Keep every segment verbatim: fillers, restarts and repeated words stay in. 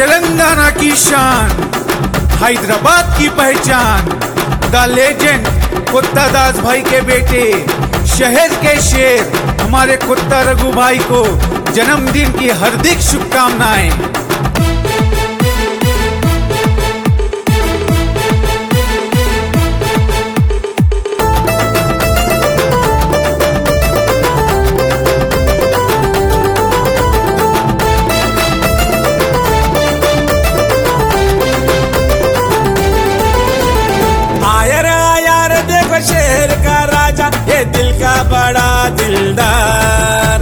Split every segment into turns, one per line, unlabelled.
तेलंगाना की शान, हैदराबाद की पहचान, द लेजेंड कुत्ता दास भाई के बेटे, शहर के शेर हमारे कुत्ता रघु भाई को जन्मदिन की हार्दिक शुभकामनाएं।
शेर का राजा ये दिल का बड़ा दिलदार,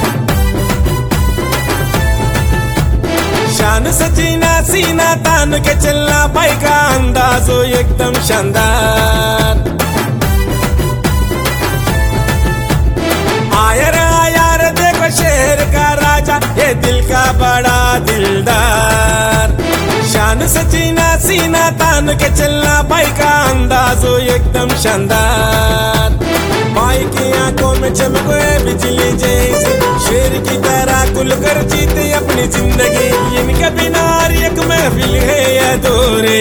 शान से जीना सीना तान के चलना भाई का अंदाज हो एकदम शानदार। आया रे आया रे देखो शेर का राजा ये दिल का बड़ा दिलदार, शान से जीना सीना तान के चलना भाई का अंदाज हो एकदम शानदार। भाई की आंखों में चमके बिजली जैसी, शेर की तरह खुल कर जीते अपनी जिंदगी, इनके बिना एक महफिल है अधूरी।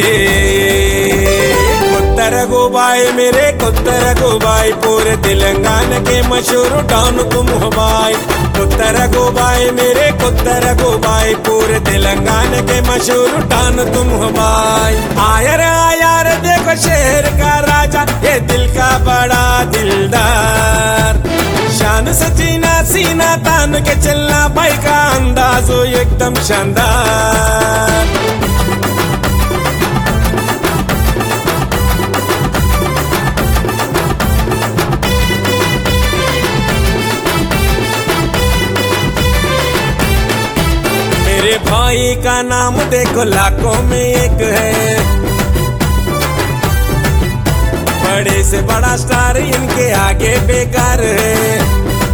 कुत्ता रघु भाई मेरे कुत्ता रघु भाई, पूरे तेलंगाना के मशहूर डॉन तुम हो भाई। कुत्ता रघु भाई मेरे कुत्ता रघु भाई, पूरे तेलंगाना के मशहूर डॉन तुम हो भाई। आया रे आया रे देखो शेर का राजा ये दिल का बड़ा दिलदार, शान से जीना सीना तान के चलना भाई का अंदाज हो एकदम शानदार। मेरे भाई का नाम देखो लाखों में एक है, बड़े से बड़ा स्टार इनके आगे बेकार है।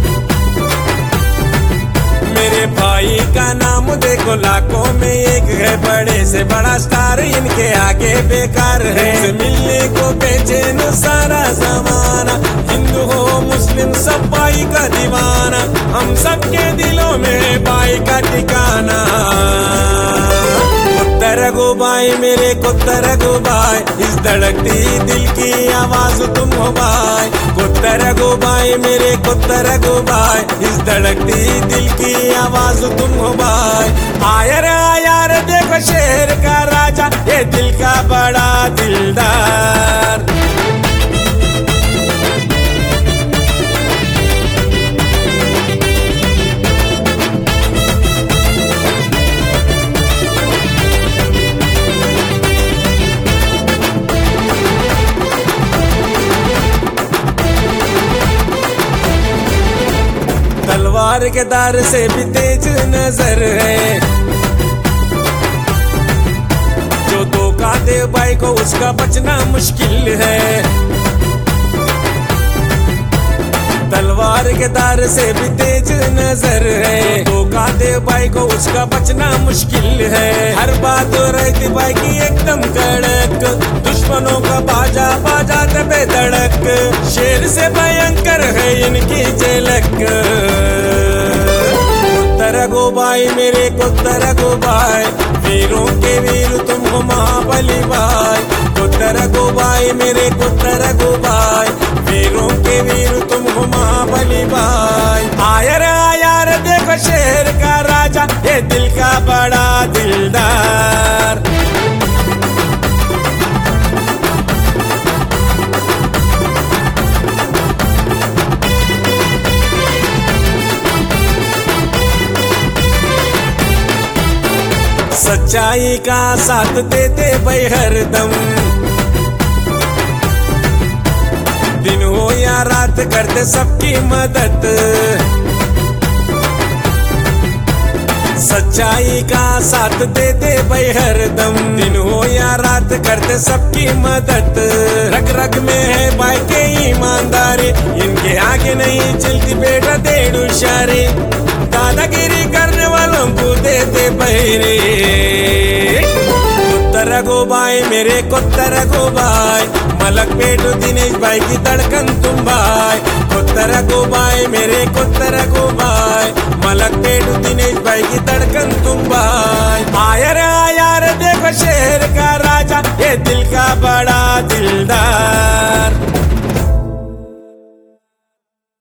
मेरे भाई का नाम देखो लाखों में एक है, बड़े से बड़ा स्टार इनके आगे बेकार है। मिलने को बेचैन सारा जमाना, हिंदू हो मुस्लिम सब भाई का दीवाना, हम सबके दिलों में भाई का ठिकाना। कुत्ता रघु भाई मेरे कुत्ता रघु भाई, इस धड़कती दिल की आवाज तुम हो भाई। कुत्ता रघु भाई मेरे कुत्ता रघु भाई, इस धड़कती दिल की आवाज तुम हो भाई। आया रे आया रे देखो शेर का राजा ये दिल का बड़ा दिलदार। तलवार के दार से भी तेज नजर है, जो धोखा दे भाई को उसका बचना मुश्किल है। तलवार के दार से भी तेज नजर है, धोखा दे भाई को उसका बचना मुश्किल है। हर बात रहती भाई की एकदम कड़क, दुश्मनों का बाजा बाजा दबे धड़क, शेर से भयंकर है इनकी झलक। कुत्ता रघु भाई मेरे कुत्ता रघु भाई, वीरों के वीर तुम हो महाबली भाई। कुत्ता रघु भाई मेरे कुत्ता रघु भाई, वीरों के वीर तुम हो महाबली भाई। आया रे आया रे देखो शेर का राजा ये दिल का बड़ा दिलदार। सच्चाई का साथ देते भाई हरदम, दिन हो या रात करते सबकी मदद। सच्चाई का साथ देते भाई हरदम, दिन हो या रात करते सबकी मदद। रग रग में है भाई के ईमानदारी, इनके आगे नहीं चलती बेटा डेढ़ इशारे। दादागिरी करने वालों को देते बहरे। कुत्ता रघु भाई मेरे कुत्ता रघु भाई, मलक पेटू दिनेश भाई की धड़कन तुम भाई। कुत्ता रघु भाई मेरे कुत्ता रघु भाई, मलक पेटू दिनेश भाई की धड़कन तुम भाई। आया रे शहर का राजा ये दिल का बड़ा दिलदार।